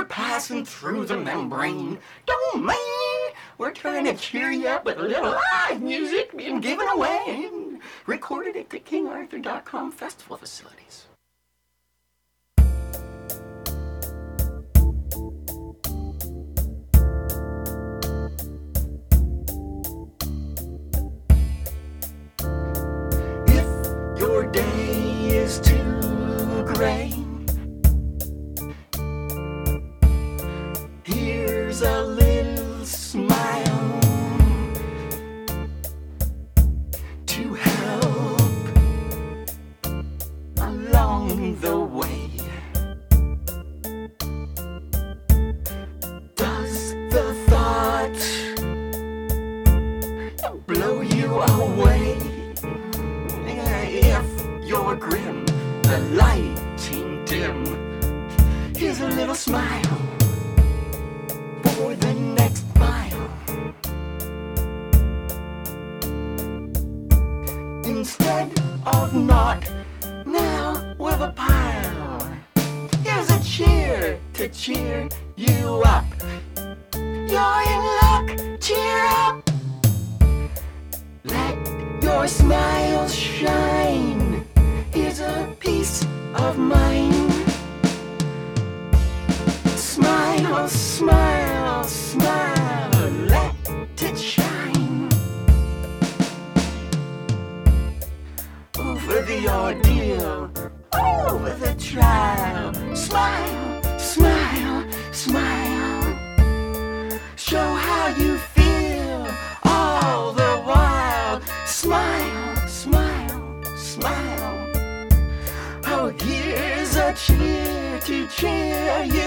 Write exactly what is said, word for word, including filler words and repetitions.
passing through the membrane domain. We're trying to cheer you up with a little live music being given away. Recorded at the King Arthur dot com festival facilities. If your day is too gray, here's a little smile to help along the way. Does the thought blow you away? If you're grim, the lighting dim, here's a little smile for the next mile. Instead of not, now with a pile. Here's a cheer to cheer you up. You're in luck, cheer up. Let your smile shine. Here's a piece of mind. Smile, smile, smile, let it shine. Over the ordeal, over the trial. Smile, smile, smile. Show how you feel all the while. Smile, smile, smile. Oh, here's a cheer to cheer you